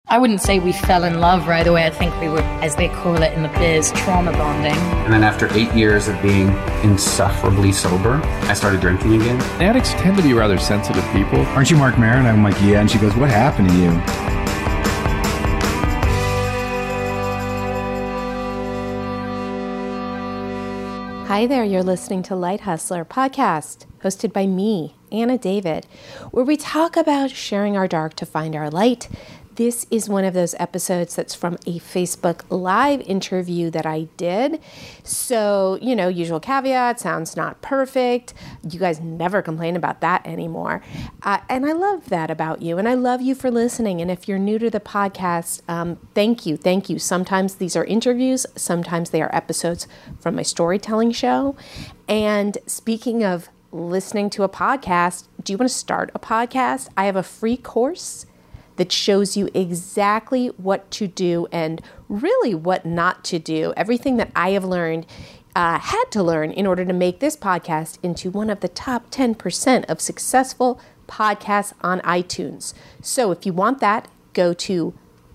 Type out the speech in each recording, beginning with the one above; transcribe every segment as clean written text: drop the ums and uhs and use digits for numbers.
I wouldn't say we fell in love right away. I think we were, as they call it in the biz, trauma bonding. And then after 8 years of being insufferably sober, I started drinking again. Addicts tend to be rather sensitive people. Aren't you Mark Maron? I'm like, yeah. And she goes, what happened to you? Hi there, you're listening to Light Hustler podcast, hosted by me, Anna David, where we talk about sharing our dark to find our light. This is one of those episodes that's from a Facebook Live interview that I did. So, usual caveat, sounds not perfect. You guys never complain about that anymore. And I love that about you. And I love you for listening. And if you're new to the podcast, thank you. Thank you. Sometimes these are interviews. Sometimes they are episodes from my storytelling show. And speaking of listening to a podcast, do you want to start a podcast? I have a free course that shows you exactly what to do and really what not to do. Everything that I have learned, had to learn in order to make this podcast into one of the top 10% of successful podcasts on iTunes. So if you want that, go to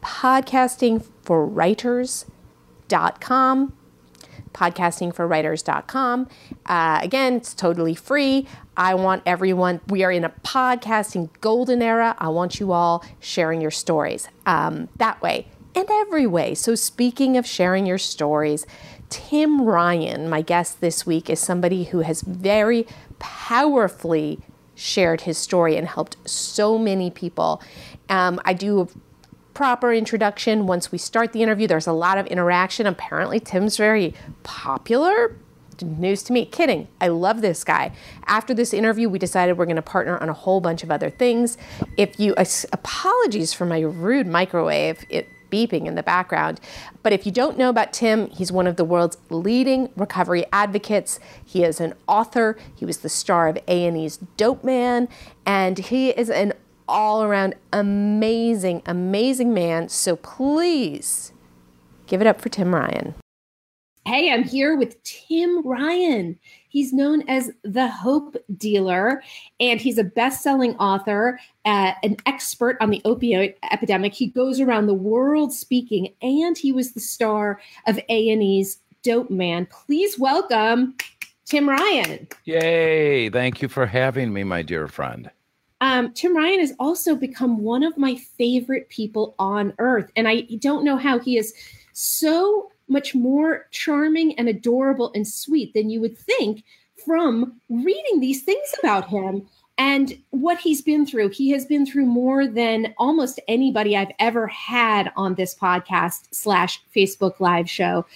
podcastingforwriters.com. podcastingforwriters.com. Again, it's totally free. I want everyone, we are in a podcasting golden era. I want you all sharing your stories that way and every way. So speaking of sharing your stories, Tim Ryan, my guest this week, is somebody who has very powerfully shared his story and helped so many people. I do a proper introduction. Once we start the interview, there's a lot of interaction. Apparently, Tim's very popular. News to me. Kidding. I love this guy. After this interview, we decided we're going to partner on a whole bunch of other things. Apologies for my rude microwave, it beeping in the background. But if you don't know about Tim, he's one of the world's leading recovery advocates. He is an author. He was the star of A&E's Dope Man. And he is an all-around amazing, amazing man. So please give it up for Tim Ryan. Hey, I'm here with Tim Ryan. He's known as the Hope Dealer, and he's a best-selling author, an expert on the opioid epidemic. He goes around the world speaking, and he was the star of A&E's Dope Man. Please welcome Tim Ryan. Yay. Thank you for having me, my dear friend. Tim Ryan has also become one of my favorite people on earth, and I don't know how he is so much more charming and adorable and sweet than you would think from reading these things about him and what he's been through. He has been through more than almost anybody I've ever had on this podcast / Facebook Live show.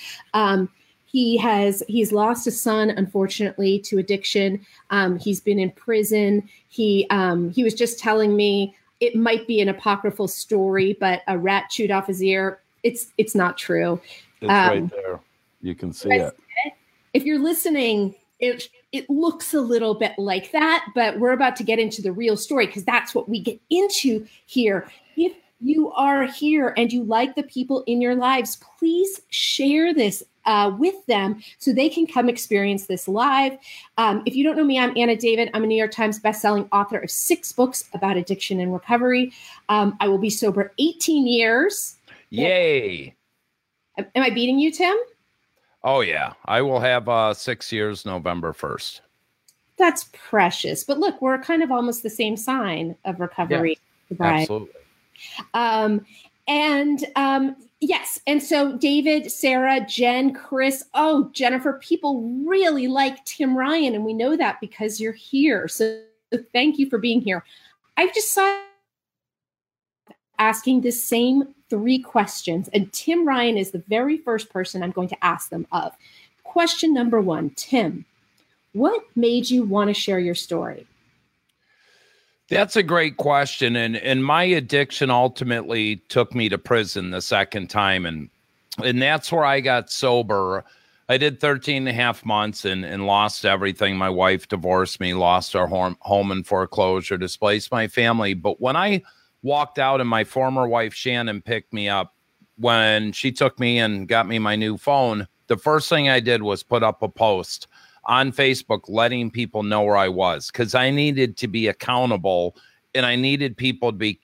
He's lost a son, unfortunately, to addiction. He's been in prison. He was just telling me it might be an apocryphal story, but a rat chewed off his ear. It's not true. It's right there. You can see it. If you're listening, it looks a little bit like that, but we're about to get into the real story because that's what we get into here. If you are here and you like the people in your lives, please share this with them so they can come experience this live. If you don't know me, I'm Anna David. I'm a New York Times bestselling author of 6 books about addiction and recovery. I will be sober 18 years. Yay. Am I beating you, Tim? Oh, yeah. I will have 6 years, November 1st. That's precious. But look, we're kind of almost the same sign of recovery. Yeah, absolutely. Yes. And so David, Sarah, Jen, Chris, Jennifer, people really like Tim Ryan. And we know that because you're here. So thank you for being here. I've just decided asking the same 3 questions. And Tim Ryan is the very first person I'm going to ask them of. Question number 1, Tim, what made you want to share your story? That's a great question. And my addiction ultimately took me to prison the second time. And that's where I got sober. I did 13 and a half months and lost everything. My wife divorced me, lost our home in foreclosure, displaced my family. But when I walked out and my former wife, Shannon, picked me up, when she took me and got me my new phone, the first thing I did was put up a post on Facebook letting people know where I was because I needed to be accountable and I needed people to be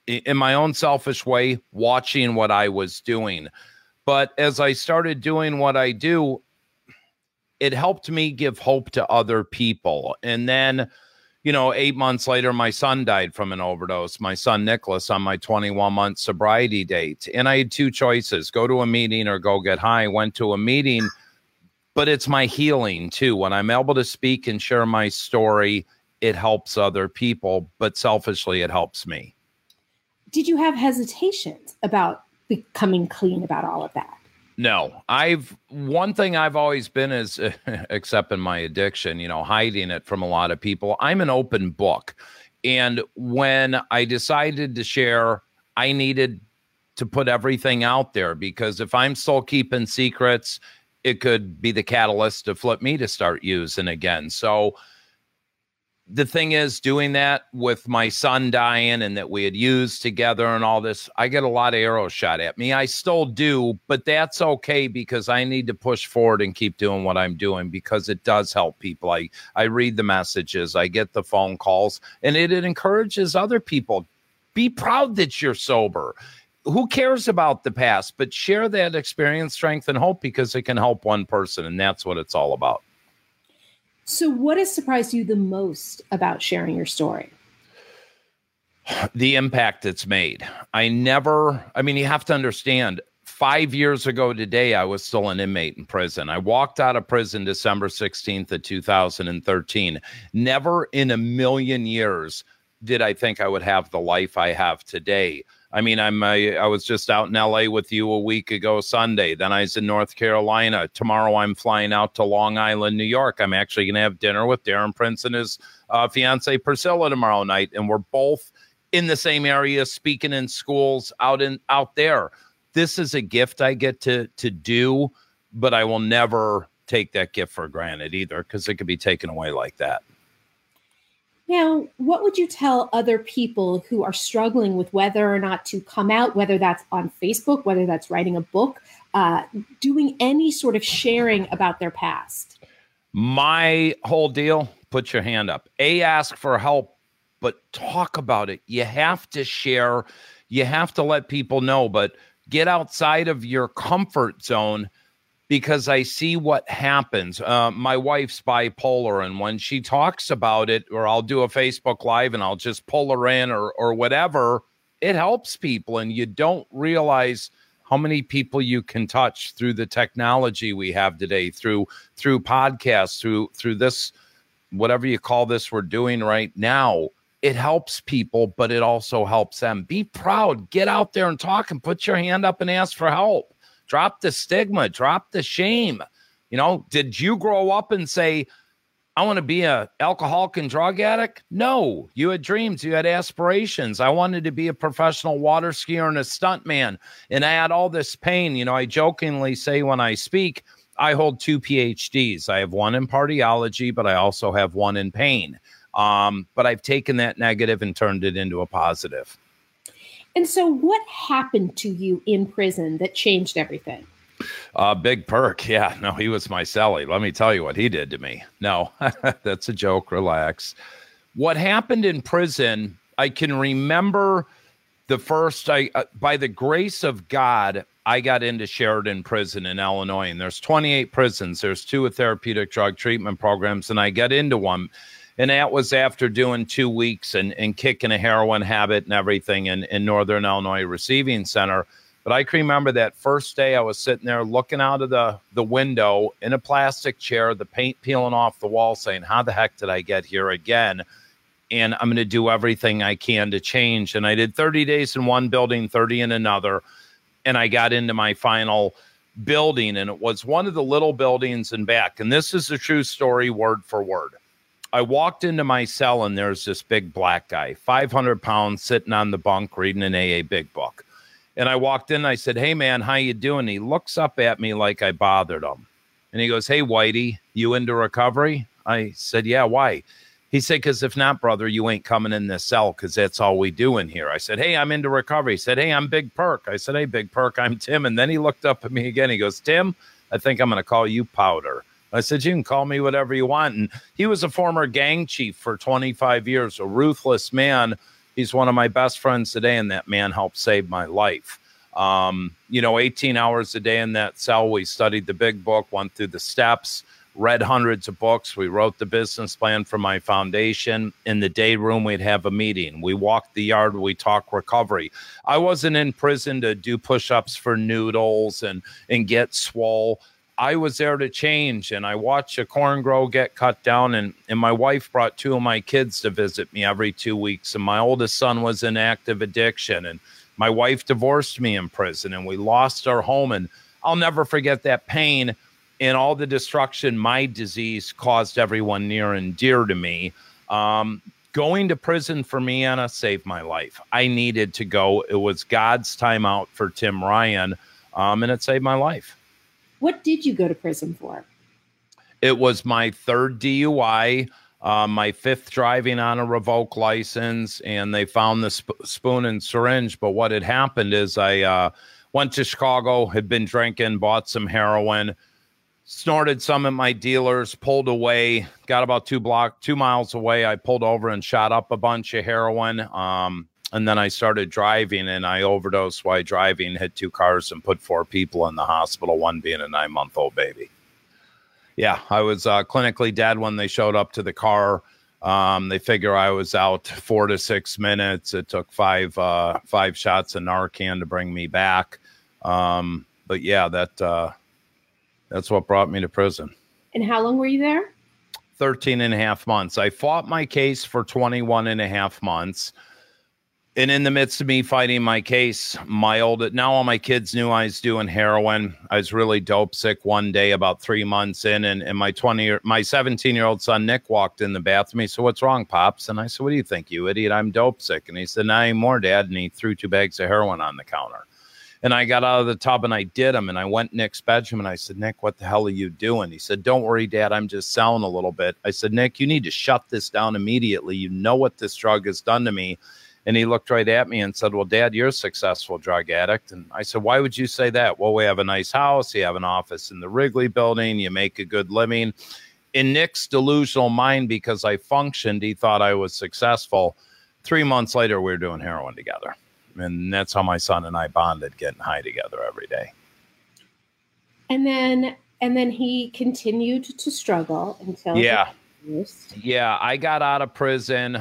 in my own selfish way, watching what I was doing. But as I started doing what I do, it helped me give hope to other people. And then, 8 months later, my son died from an overdose, my son Nicholas, on my 21-month sobriety date. And I had two choices, go to a meeting or go get high. I went to a meeting, but it's my healing too. When I'm able to speak and share my story, it helps other people, but selfishly, it helps me. Did you have hesitations about becoming clean about all of that? No, one thing I've always been is, except in my addiction, hiding it from a lot of people. I'm an open book. And when I decided to share, I needed to put everything out there, because if I'm still keeping secrets, it could be the catalyst to flip me to start using again. So the thing is, doing that with my son dying and that we had used together and all this, I get a lot of arrows shot at me. I still do, but that's okay, because I need to push forward and keep doing what I'm doing, because it does help people. I read the messages, I get the phone calls, and it encourages other people. Be proud that you're sober. Who cares about the past? But share that experience, strength, and hope, because it can help one person, and that's what it's all about. So what has surprised you the most about sharing your story? The impact it's made. You have to understand, 5 years ago today, I was still an inmate in prison. I walked out of prison December 16th of 2013. Never in a million years did I think I would have the life I have today. I was just out in LA with you a week ago Sunday. Then I was in North Carolina. Tomorrow I'm flying out to Long Island, New York. I'm actually going to have dinner with Darren Prince and his fiance Priscilla tomorrow night. And we're both in the same area, speaking in schools out there. This is a gift I get to do, but I will never take that gift for granted either, because it could be taken away like that. Now, what would you tell other people who are struggling with whether or not to come out, whether that's on Facebook, whether that's writing a book, doing any sort of sharing about their past? My whole deal, put your hand up. Ask for help, but talk about it. You have to share. You have to let people know, but get outside of your comfort zone, because I see what happens. My wife's bipolar, and when she talks about it, or I'll do a Facebook Live and I'll just pull her in or whatever, it helps people. And you don't realize how many people you can touch through the technology we have today, through podcasts, through this, whatever you call this we're doing right now. It helps people, but it also helps them. Be proud. Get out there and talk, and put your hand up and ask for help. Drop the stigma, drop the shame. Did you grow up and say, I want to be an alcoholic and drug addict? No, you had dreams, you had aspirations. I wanted to be a professional water skier and a stuntman, and I had all this pain. I jokingly say when I speak, I hold 2 PhDs. I have one in cardiology, but I also have one in pain. But I've taken that negative and turned it into a positive. And so what happened to you in prison that changed everything? Big Perk. Yeah, no, he was my cellie. Let me tell you what he did to me. No, that's a joke. Relax. What happened in prison, I can remember the first, by the grace of God, I got into Sheridan Prison in Illinois, and there's 28 prisons. There's 2 therapeutic drug treatment programs, and I got into one. And that was after doing 2 weeks and kicking a heroin habit and everything in Northern Illinois Receiving Center. But I can remember that first day I was sitting there looking out of the window in a plastic chair, the paint peeling off the wall, saying, how the heck did I get here again? And I'm going to do everything I can to change. And I did 30 days in one building, 30 in another. And I got into my final building, and it was one of the little buildings in back. And this is a true story, word for word. I walked into my cell, and there's this big black guy, 500 pounds, sitting on the bunk reading an AA big book. And I walked in, and I said, hey, man, how you doing? He looks up at me like I bothered him. And he goes, hey, Whitey, you into recovery? I said, yeah, why? He said, because if not, brother, you ain't coming in this cell, because that's all we do in here. I said, hey, I'm into recovery. He said, hey, I'm Big Perk. I said, hey, Big Perk, I'm Tim. And then he looked up at me again. He goes, Tim, I think I'm going to call you Powder. I said, you can call me whatever you want. And he was a former gang chief for 25 years, a ruthless man. He's one of my best friends today, and that man helped save my life. 18 hours a day in that cell. We studied the big book, went through the steps, read hundreds of books. We wrote the business plan for my foundation. In the day room, we'd have a meeting. We walked the yard. We talked recovery. I wasn't in prison to do push-ups for noodles and get swole. I was there to change, and I watched a corn grow get cut down, and my wife brought 2 of my kids to visit me every 2 weeks, and my oldest son was in active addiction, and my wife divorced me in prison, and we lost our home, and I'll never forget that pain and all the destruction my disease caused everyone near and dear to me. Going to prison for me, Anna, saved my life. I needed to go. It was God's time out for Tim Ryan, and it saved my life. What did you go to prison for? It was my 3rd DUI, my 5th driving on a revoked license, and they found the spoon and syringe. But what had happened is I went to Chicago, had been drinking, bought some heroin, snorted some at my dealers, pulled away, got about 2 miles away. I pulled over and shot up a bunch of heroin. And then I started driving, and I overdosed while driving, hit 2 cars and put 4 people in the hospital, one being a 9-month-old baby. Yeah, I was clinically dead when they showed up to the car. They figure I was out 4 to 6 minutes. It took 5 shots of Narcan to bring me back. But yeah, that's what brought me to prison. And how long were you there? 13 and a half months. I fought my case for 21 and a half months. And in the midst of me fighting my case, now all my kids knew I was doing heroin. I was really dope sick one day about 3 months in, and my 17-year-old son, Nick, walked in the bathroom. He said, "What's wrong, Pops?" And I said, "What do you think, you idiot? I'm dope sick." And he said, "Not anymore, Dad." And he threw 2 bags of heroin on the counter. And I got out of the tub and I did them. And I went in Nick's bedroom and I said, "Nick, what the hell are you doing?" He said, "Don't worry, Dad, I'm just selling a little bit." I said, "Nick, you need to shut this down immediately. You know what this drug has done to me." And he looked right at me and said, "Well, Dad, you're a successful drug addict." And I said, "Why would you say that?" "Well, we have a nice house. You have an office in the Wrigley building. You make a good living." In Nick's delusional mind, because I functioned, he thought I was successful. 3 months later, we were doing heroin together. And that's how my son and I bonded, getting high together every day. And then he continued to struggle until Yeah, I got out of prison.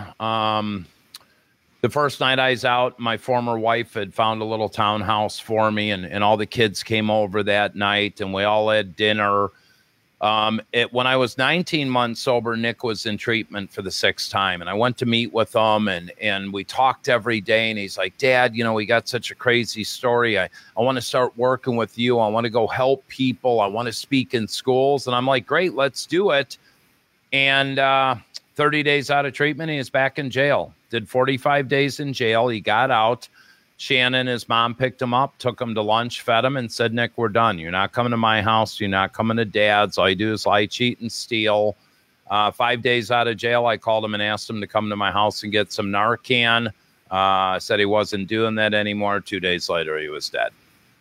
The first night I was out, my former wife had found a little townhouse for me, and all the kids came over that night, and we all had dinner. When I was 19 months sober, Nick was in treatment for the 6th time, and I went to meet with him, and we talked every day, and he's like, "Dad, we got such a crazy story. I want to start working with you. I want to go help people. I want to speak in schools." And I'm like, "Great, let's do it." And 30 days out of treatment, he is back in jail. Did 45 days in jail. He got out. Shannon, his mom, picked him up, took him to lunch, fed him, and said, "Nick, we're done. You're not coming to my house. You're not coming to Dad's. All you do is lie, cheat, and steal." 5 days out of jail, I called him and asked him to come to my house and get some Narcan. Said he wasn't doing that anymore. 2 days later, he was dead.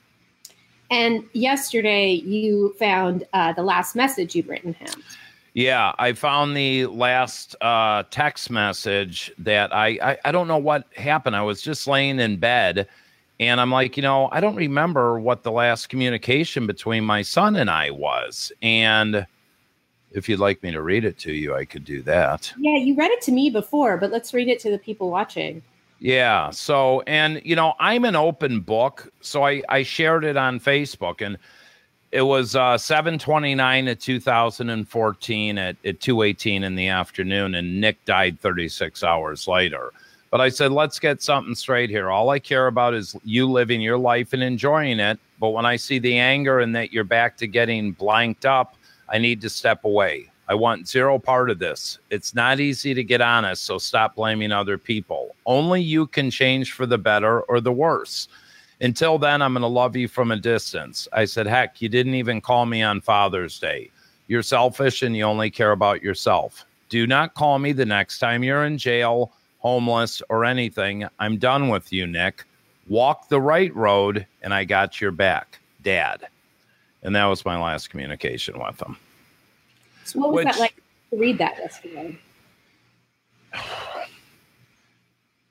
And yesterday, you found the last message you'd written him. Yeah, I found the last text message that I don't know what happened. I was just laying in bed, and I'm like, I don't remember what the last communication between my son and I was. And if you'd like me to read it to you, I could do that. Yeah, you read it to me before, but let's read it to the people watching. Yeah, so, and, I'm an open book, so I shared it on Facebook, and it was 7/29 of 2014 at 2:18 in the afternoon, and Nick died 36 hours later. But I said, let's get something straight here. All I care about is you living your life and enjoying it. But when I see the anger and that you're back to getting blanked up, I need to step away. I want zero part of this. It's not easy to get honest, so stop blaming other people. Only you can change for the better or the worse. Until then, I'm going to love you from a distance. I said, heck, you didn't even call me on Father's Day. You're selfish and you only care about yourself. Do not call me the next time you're in jail, homeless, or anything. I'm done with you, Nick. Walk the right road, and I got your back, Dad. And that was my last communication with him. So what was that like to read that yesterday?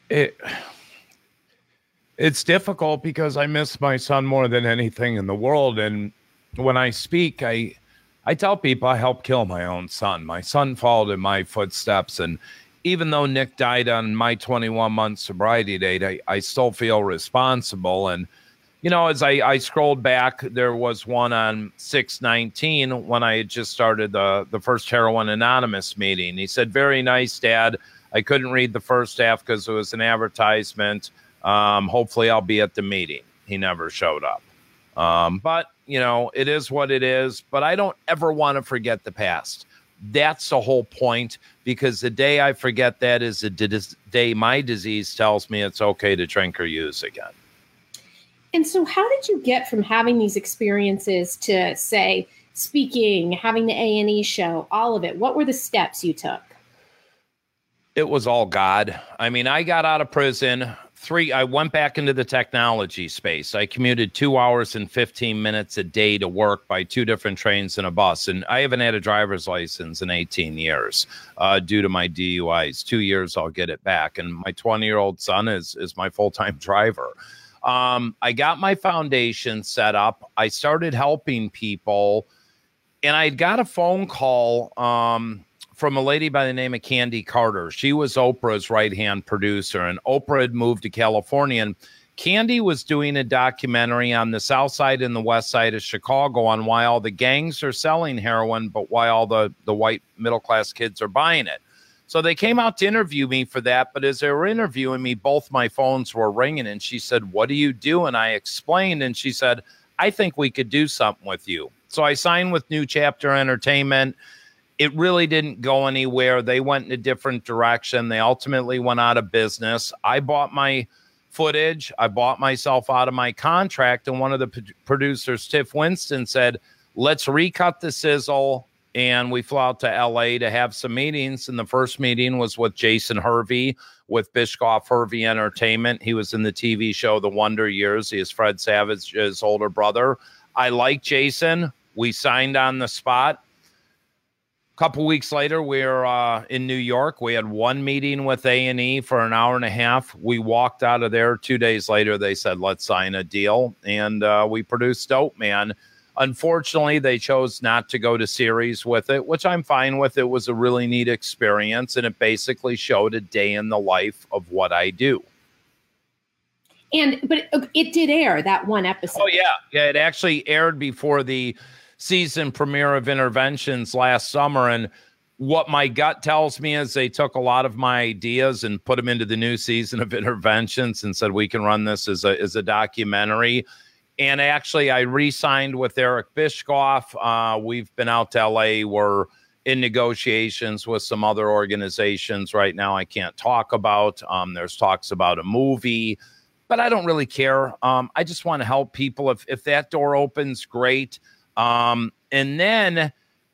It's difficult because I miss my son more than anything in the world. And when I speak, I tell people I helped kill my own son. My son followed in my footsteps. And even though Nick died on my 21-month sobriety date, I still feel responsible. And, you know, as I scrolled back, there was one on 6/19 when I had just started the first Heroin Anonymous meeting. He said, "Very nice, Dad. I couldn't read the first half because it was an advertisement. Hopefully I'll be at the meeting." He never showed up. But, you know, it is what it is. But I don't ever want to forget the past. That's the whole point, because the day I forget that is the day my disease tells me it's okay to drink or use again. And so how did you get from having these experiences to, say, speaking, having the A&E show, all of it? What were the steps you took? It was all God. I mean, I got out of prison. I went back into the technology space. I commuted 2 hours and 15 minutes a day to work by 2 different trains and a bus. And I haven't had a driver's license in 18 years due to my DUIs. 2 years, I'll get it back. And my 20-year-old son is my full-time driver. I got my foundation set up. I started helping people. And I got a phone call from a lady by the name of Candy Carter. She was Oprah's right-hand producer, and Oprah had moved to California. And Candy was doing a documentary on the south side and the west side of Chicago on why all the gangs are selling heroin, but why all the white middle-class kids are buying it. So they came out to interview me for that, but as they were interviewing me, both my phones were ringing, and she said, "What do you do?" And I explained, and she said, "I think we could do something with you." So I signed with New Chapter Entertainment. It really didn't go anywhere. They went in a different direction. They ultimately went out of business. I bought my footage. I bought myself out of my contract. And one of the producers, Tiff Winston, said, "Let's recut the sizzle." And we flew out to LA to have some meetings. And the first meeting was with Jason Hervey with Bischoff Hervey Entertainment. He was in the TV show The Wonder Years. He is Fred Savage's older brother. I like Jason. We signed on the spot. A couple weeks later, we're in New York. We had one meeting with A&E for an hour and a half. We walked out of there. 2 days later, they said, "Let's sign a deal." And we produced Dope Man. Unfortunately, they chose not to go to series with it, which I'm fine with. It was a really neat experience, and it basically showed a day in the life of what I do. But it did air, that one episode. Oh, yeah. Yeah, it actually aired before the season premiere of Interventions last summer. And what my gut tells me is they took a lot of my ideas and put them into the new season of Interventions and said, we can run this as a documentary. And actually, I re-signed with Eric Bischoff. We've been out to LA. We're in negotiations with some other organizations right now I can't talk about. There's talks about a movie, but I don't really care. I just want to help people. If that door opens, great. And then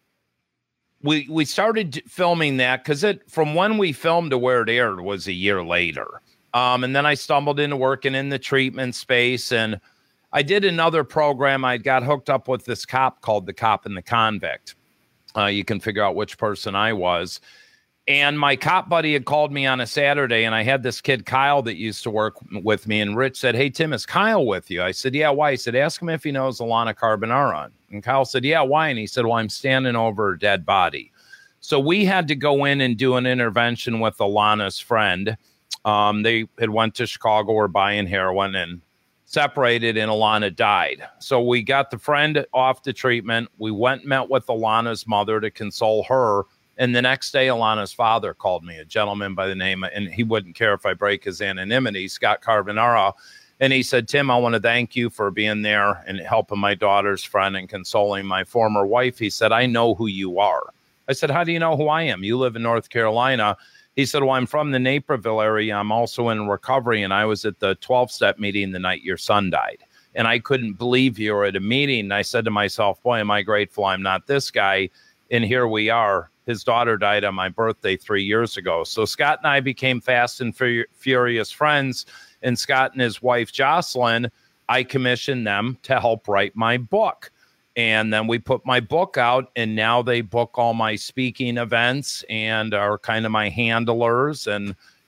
we started filming that because from when we filmed to where it aired was a year later. And then I stumbled into working in the treatment space, and I did another program. I got hooked up with this cop called The Cop and the Convict. You can figure out which person I was. And my cop buddy had called me on a Saturday, and I had this kid, Kyle, that used to work with me. And Rich said, "Hey, Tim, is Kyle with you?" I said, "Yeah, why?" He said, "Ask him if he knows Alana Carbonara." And Kyle said, "Yeah, why?" And he said, "Well, I'm standing over her dead body." So we had to go in and do an intervention with Alana's friend. They had went to Chicago, were buying heroin, and separated, and Alana died. So we got the friend off the treatment. We went and met with Alana's mother to console her. And the next day, Alana's father called me, a gentleman by the name of, and he wouldn't care if I break his anonymity, Scott Carbonara. And he said, "Tim, I want to thank you for being there and helping my daughter's friend and consoling my former wife." He said, "I know who you are." I said, "How do you know who I am? You live in North Carolina." He said, "Well, I'm from the Naperville area. I'm also in recovery, and I was at the 12-step meeting the night your son died. And I couldn't believe you were at a meeting." And I said to myself, boy, am I grateful I'm not this guy. And here we are. His daughter died on my birthday 3 years ago. So Scott and I became fast and furious friends. And Scott and his wife, Jocelyn, I commissioned them to help write my book. And then we put my book out, and now they book all my speaking events and are kind of my handlers. And,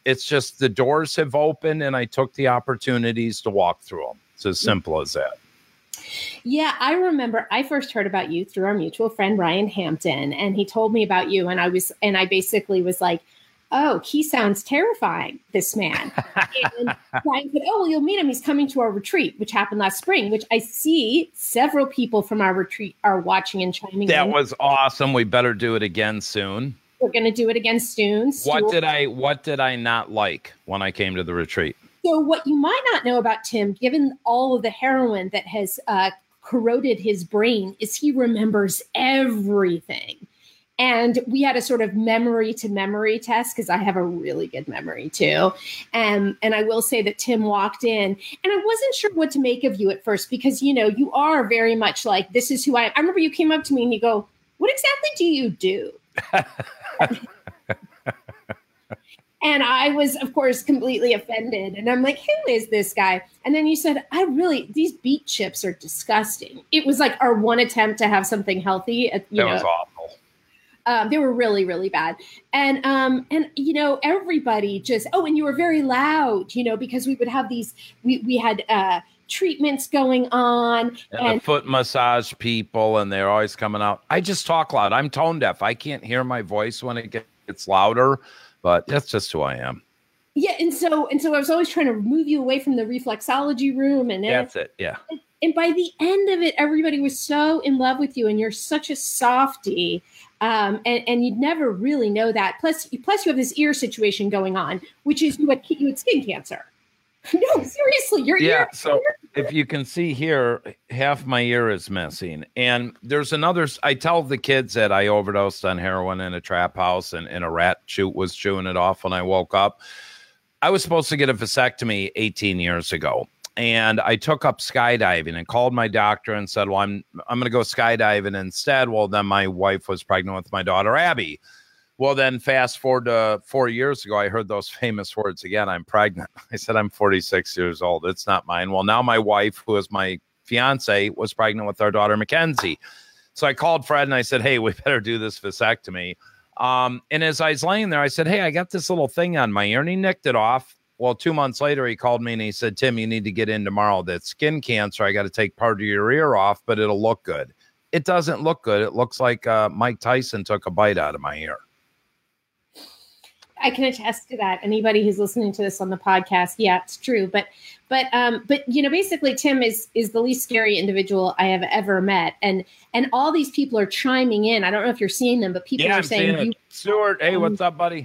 It's just the doors have opened and I took the opportunities to walk through them. It's as simple as that. Yeah, I remember I first heard about you through our mutual friend, Ryan Hampton, and he told me about you. And I basically was like, oh, he sounds terrifying, this man. And Ryan said, oh, well, you'll meet him. He's coming to our retreat, which happened last spring, which I see several people from our retreat are watching and chiming in. That was awesome. We better do it again soon. We're going to do it again soon. What did I not like when I came to the retreat? So what you might not know about Tim, given all of the heroin that has corroded his brain, is he remembers everything. And we had a sort of memory to memory test because I have a really good memory too. And I will say that Tim walked in and I wasn't sure what to make of you at first because, you are very much like, this is who I am. I remember you came up to me and you go, what exactly do you do? And I was, of course, completely offended. And I'm like, who is this guy? And then you said, these beet chips are disgusting. It was like our one attempt to have something healthy. That was awful. They were really, really bad. And everybody just, and you were very loud, because we would have these, we had treatments going on. And the foot massage people, and they're always coming out. I just talk loud. I'm tone deaf. I can't hear my voice when it gets louder. But that's just who I am. Yeah, and so I was always trying to move you away from the reflexology room, and that's it. Yeah. And by the end of it, everybody was so in love with you, and you're such a softie, and you'd never really know that. Plus, you have this ear situation going on, which is you had skin cancer. No, seriously, your ear. So if you can see here, half my ear is missing. And there's another, I tell the kids that I overdosed on heroin in a trap house and a rat was chewing it off when I woke up. I was supposed to get a vasectomy 18 years ago. And I took up skydiving and called my doctor and said, well, I'm going to go skydiving instead. Well, then my wife was pregnant with my daughter, Abby. Well, then fast forward to 4 years ago, I heard those famous words again. I'm pregnant. I said, I'm 46 years old. It's not mine. Well, now my wife, who is my fiance, was pregnant with our daughter, Mackenzie. So I called Fred and I said, hey, we better do this vasectomy. And as I was laying there, I said, hey, I got this little thing on my ear, and he nicked it off. Well, 2 months later, he called me and he said, Tim, you need to get in tomorrow. That's skin cancer. I got to take part of your ear off, but it'll look good. It doesn't look good. It looks like Mike Tyson took a bite out of my ear. I can attest to that. Anybody who's listening to this on the podcast, yeah, it's true. But basically, Tim is the least scary individual I have ever met, and all these people are chiming in. I don't know if you're seeing them, but people are saying, Stuart, hey, what's up, buddy?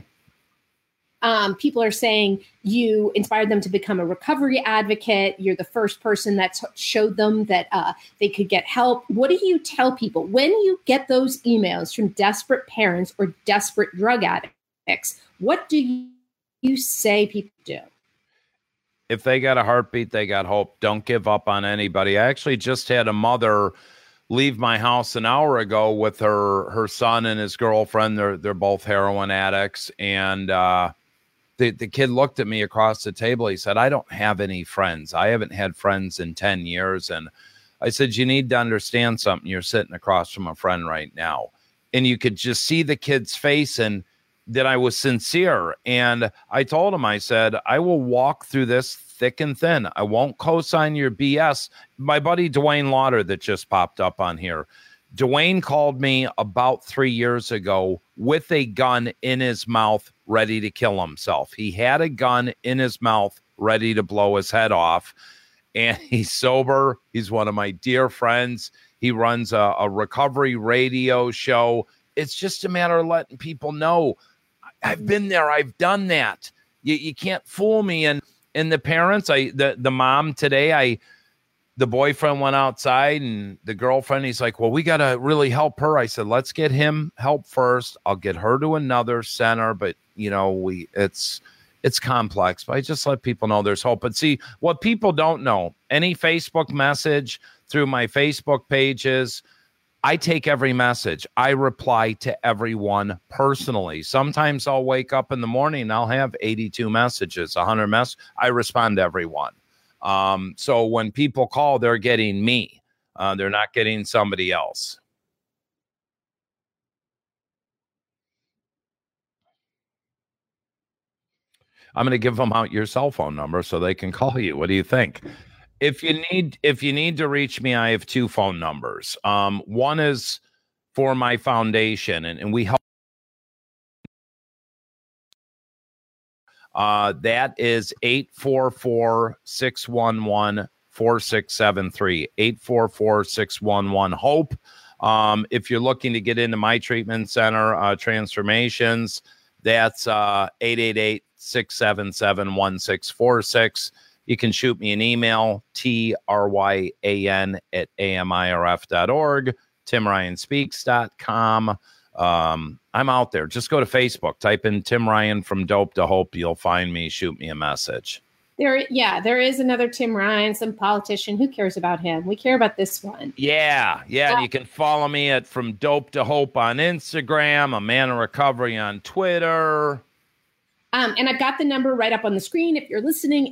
People are saying you inspired them to become a recovery advocate. You're the first person that showed them that they could get help. What do you tell people when you get those emails from desperate parents or desperate drug addicts? What do you say people do? If they got a heartbeat, they got hope. Don't give up on anybody. I actually just had a mother leave my house an hour ago with her son and his girlfriend. They're both heroin addicts. And the kid looked at me across the table. He said, I don't have any friends. I haven't had friends in 10 years. And I said, you need to understand something. You're sitting across from a friend right now. And you could just see the kid's face and that I was sincere. And I told him, I said, I will walk through this thick and thin. I won't co-sign your BS. My buddy Dwayne Lauder that just popped up on here. Dwayne called me about 3 years ago with a gun in his mouth, ready to kill himself. He had a gun in his mouth, ready to blow his head off. And he's sober. He's one of my dear friends. He runs a recovery radio show. It's just a matter of letting people know, I've been there. I've done that. You can't fool me. And the parents, the mom today, the boyfriend went outside and the girlfriend, he's like, well, we got to really help her. I said, let's get him help first. I'll get her to another center. But, it's complex. But I just let people know there's hope. But see, what people don't know, any Facebook message through my Facebook pages, I take every message. I reply to everyone personally. Sometimes I'll wake up in the morning and I'll have 82 messages, 100 messages. I respond to everyone. So when people call, they're getting me. They're not getting somebody else. I'm going to give them out your cell phone number so they can call you. What do you think? If you need to reach me, I have 2 phone numbers. One is for my foundation, and we help. That is 844-611-4673. 844-611-HOPE. If you're looking to get into my treatment center, transformations, that's 888-677-1646. You can shoot me an email, tryan@amirf.org, timryanspeaks.com. I'm out there. Just go to Facebook, type in Tim Ryan from Dope to Hope. You'll find me. Shoot me a message. There is another Tim Ryan, some politician. Who cares about him? We care about this one. Yeah. And you can follow me at From Dope to Hope on Instagram, A Man of Recovery on Twitter. And I've got the number right up on the screen. If you're listening,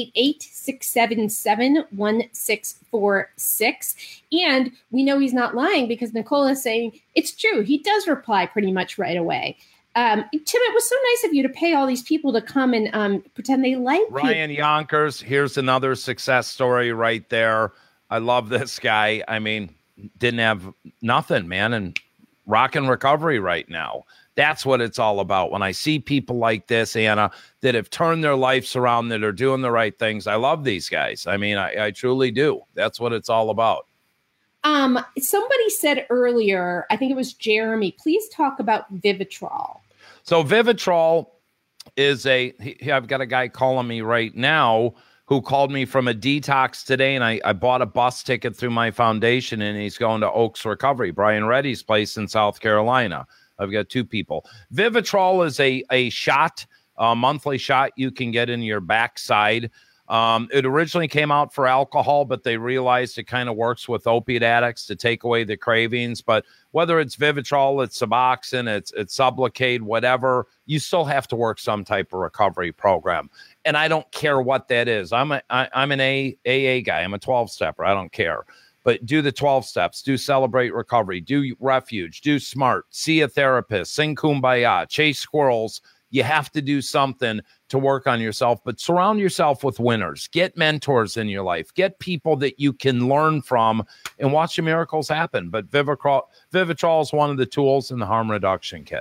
888-677-1646. And we know he's not lying because Nicole is saying it's true. He does reply pretty much right away. Tim, it was so nice of you to pay all these people to come and pretend they like Ryan Yonkers. Here's another success story right there. I love this guy. I mean, didn't have nothing, man, and rocking recovery right now. That's what it's all about. When I see people like this, Anna, that have turned their lives around, that are doing the right things, I love these guys. I mean, I truly do. That's what it's all about. Somebody said earlier, I think it was Jeremy, please talk about Vivitrol. So Vivitrol is I've got a guy calling me right now who called me from a detox today, and I bought a bus ticket through my foundation, and he's going to Oaks Recovery, Brian Reddy's place in South Carolina. I've got 2 people. Vivitrol is a shot, a monthly shot you can get in your backside. It originally came out for alcohol, but they realized it kind of works with opiate addicts to take away the cravings. But whether it's Vivitrol, it's Suboxone, it's Sublocade, whatever, you still have to work some type of recovery program. And I don't care what that is. I'm an AA guy. I'm a 12-stepper. I don't care. But do the 12 steps, do Celebrate Recovery, do Refuge, do SMART, see a therapist, sing Kumbaya, chase squirrels. You have to do something to work on yourself, but surround yourself with winners. Get mentors in your life. Get people that you can learn from and watch the miracles happen. But Vivitrol is one of the tools in the harm reduction kit.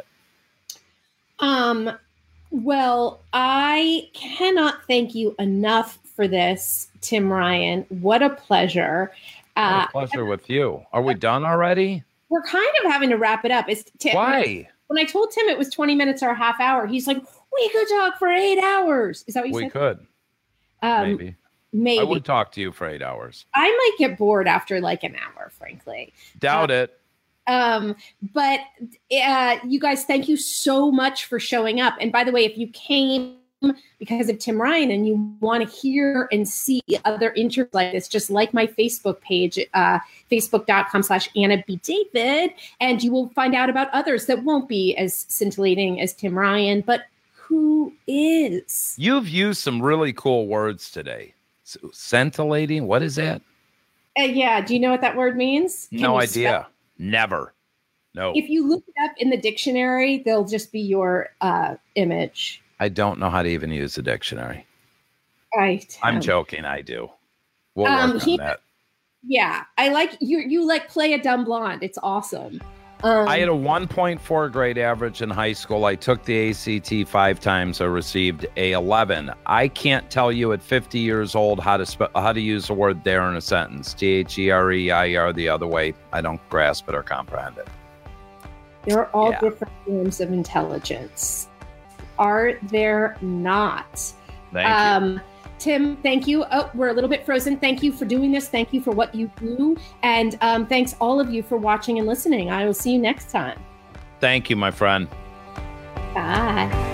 Well, I cannot thank you enough for this, Tim Ryan. What a pleasure. What a pleasure with you. Are we done already? We're kind of having to wrap it up. Why? When I told Tim it was 20 minutes or a half hour, he's like, we could talk for 8 hours. Is that what you said? We could. Maybe. I would talk to you for 8 hours. I might get bored after like an hour, frankly. Doubt it. But you guys, thank you so much for showing up. And by the way, if you came because of Tim Ryan and you want to hear and see other interviews like this, just like my Facebook page, facebook.com/Anna B. David, and you will find out about others that won't be as scintillating as Tim Ryan, but who is? You've used some really cool words today. Scintillating? What is that? Yeah. Do you know what that word means? No idea. Never. No. If you look it up in the dictionary, they'll just be your image. I don't know how to even use the dictionary. I'm joking. I do. We'll work on that. Yeah. I like you like play a dumb blonde. It's awesome. I had a 1.4 grade average in high school. I took the ACT 5 times. I received a 11. I can't tell you at 50 years old how to use the word there in a sentence. THEREIR the other way. I don't grasp it or comprehend it. They're all different forms of intelligence. Are there not? Thank you. Tim, thank you. Oh, we're a little bit frozen. Thank you for doing this. Thank you for what you do. And thanks all of you for watching and listening. I will see you next time. Thank you, my friend. Bye.